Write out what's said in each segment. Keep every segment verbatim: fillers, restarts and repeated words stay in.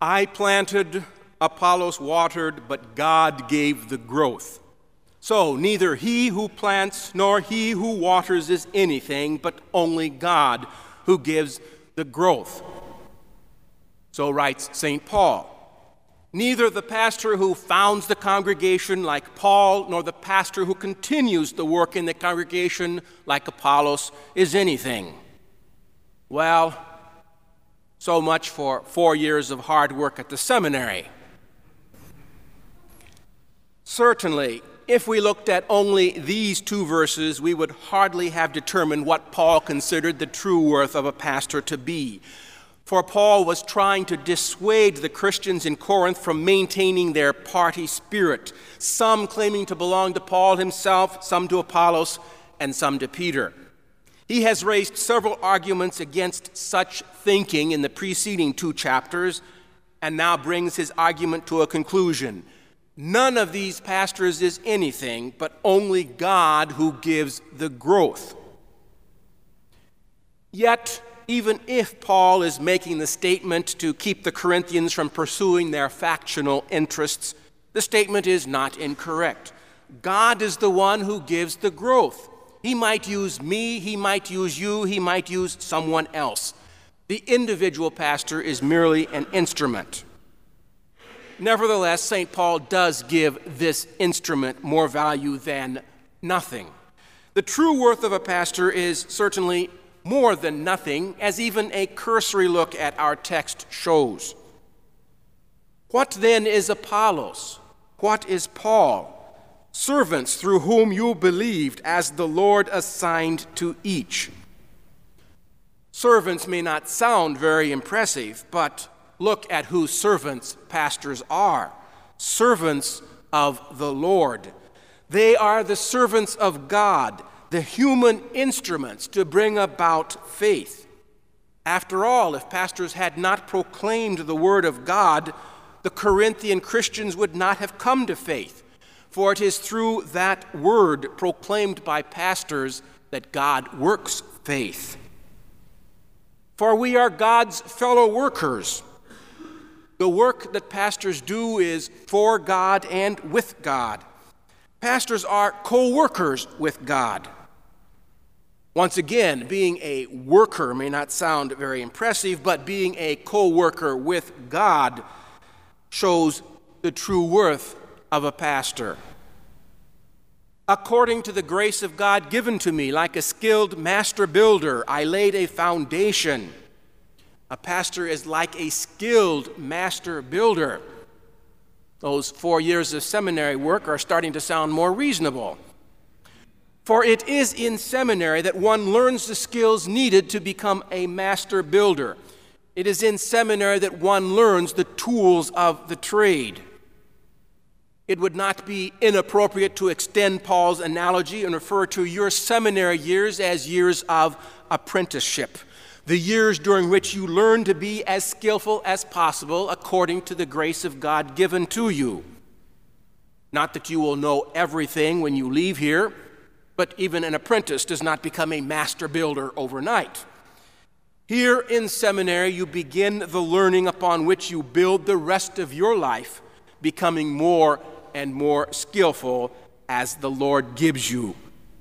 I planted, Apollos watered, but God gave the growth. So neither he who plants nor he who waters is anything, but only God who gives the growth. So writes Saint Paul. Neither the pastor who founds the congregation like Paul, nor the pastor who continues the work in the congregation like Apollos is anything. Well, so much for four years of hard work at the seminary. Certainly, if we looked at only these two verses, we would hardly have determined what Paul considered the true worth of a pastor to be. For Paul was trying to dissuade the Christians in Corinth from maintaining their party spirit, some claiming to belong to Paul himself, some to Apollos, and some to Peter. He has raised several arguments against such thinking in the preceding two chapters, and now brings his argument to a conclusion. None of these pastors is anything, but only God who gives the growth. Yet, even if Paul is making the statement to keep the Corinthians from pursuing their factional interests, the statement is not incorrect. God is the one who gives the growth. He might use me, he might use you, he might use someone else. The individual pastor is merely an instrument. Nevertheless, Saint Paul does give this instrument more value than nothing. The true worth of a pastor is certainly more than nothing, as even a cursory look at our text shows. What then is Apollos? What is Paul? Servants through whom you believed, as the Lord assigned to each. Servants may not sound very impressive, but look at who servants pastors are. Servants of the Lord. They are the servants of God, the human instruments to bring about faith. After all, if pastors had not proclaimed the word of God, the Corinthian Christians would not have come to faith, for it is through that word proclaimed by pastors that God works faith. For we are God's fellow workers. The work that pastors do is for God and with God. Pastors are co-workers with God. Once again, being a worker may not sound very impressive, but being a co-worker with God shows the true worth of a pastor. According to the grace of God given to me, like a skilled master builder, I laid a foundation. A pastor is like a skilled master builder. Those four years of seminary work are starting to sound more reasonable. For it is in seminary that one learns the skills needed to become a master builder. It is in seminary that one learns the tools of the trade. It would not be inappropriate to extend Paul's analogy and refer to your seminary years as years of apprenticeship, the years during which you learn to be as skillful as possible according to the grace of God given to you. Not that you will know everything when you leave here, but even an apprentice does not become a master builder overnight. Here in seminary, you begin the learning upon which you build the rest of your life, becoming more and more skillful as the Lord gives you.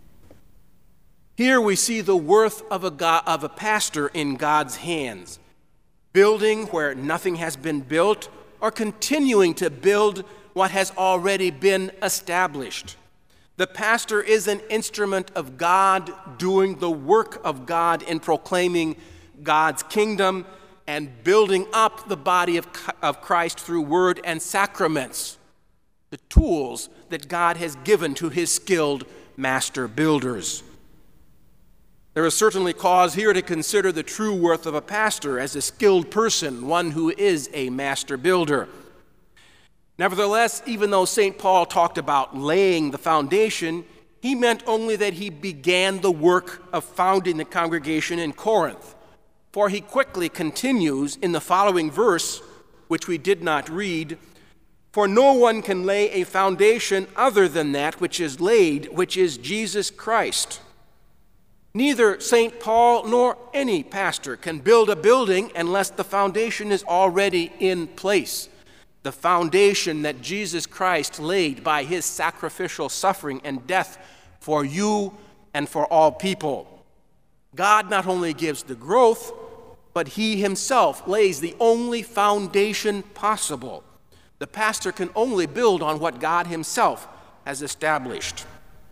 Here we see the worth of a, God, of a pastor in God's hands, building where nothing has been built, or continuing to build what has already been established. The pastor is an instrument of God doing the work of God in proclaiming God's kingdom and building up the body of, of Christ through word and sacraments, the tools that God has given to his skilled master builders. There is certainly cause here to consider the true worth of a pastor as a skilled person, one who is a master builder. Nevertheless, even though Saint Paul talked about laying the foundation, he meant only that he began the work of founding the congregation in Corinth. For he quickly continues in the following verse, which we did not read, "For no one can lay a foundation other than that which is laid, which is Jesus Christ." Neither Saint Paul nor any pastor can build a building unless the foundation is already in place. The foundation that Jesus Christ laid by his sacrificial suffering and death for you and for all people. God not only gives the growth, but he himself lays the only foundation possible. The pastor can only build on what God himself has established.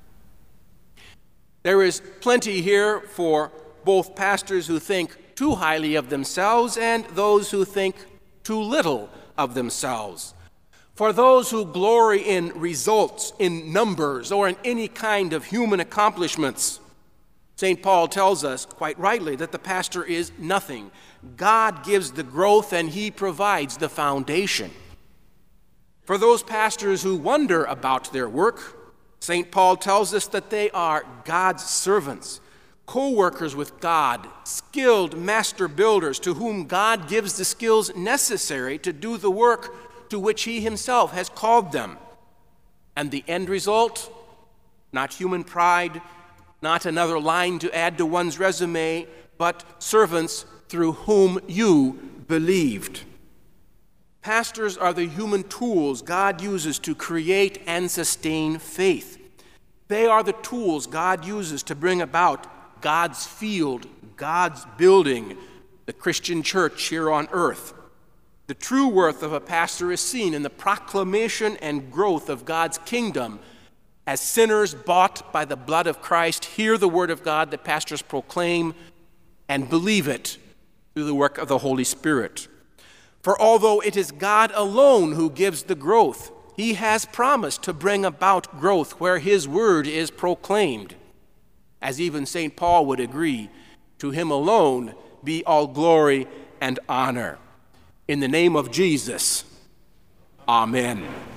There is plenty here for both pastors who think too highly of themselves and those who think too little of themselves. For those who glory in results, in numbers, or in any kind of human accomplishments, Saint Paul tells us quite rightly that the pastor is nothing. God gives the growth and he provides the foundation. For those pastors who wonder about their work, Saint Paul tells us that they are God's servants, co-workers with God, skilled master builders to whom God gives the skills necessary to do the work to which he himself has called them. And the end result? Not human pride, not another line to add to one's resume, but servants through whom you believed. Pastors are the human tools God uses to create and sustain faith. They are the tools God uses to bring about God's field, God's building, the Christian church here on earth. The true worth of a pastor is seen in the proclamation and growth of God's kingdom as sinners bought by the blood of Christ hear the word of God that pastors proclaim and believe it through the work of the Holy Spirit. For although it is God alone who gives the growth, he has promised to bring about growth where his word is proclaimed. As even Saint Paul would agree, to him alone be all glory and honor. In the name of Jesus, amen.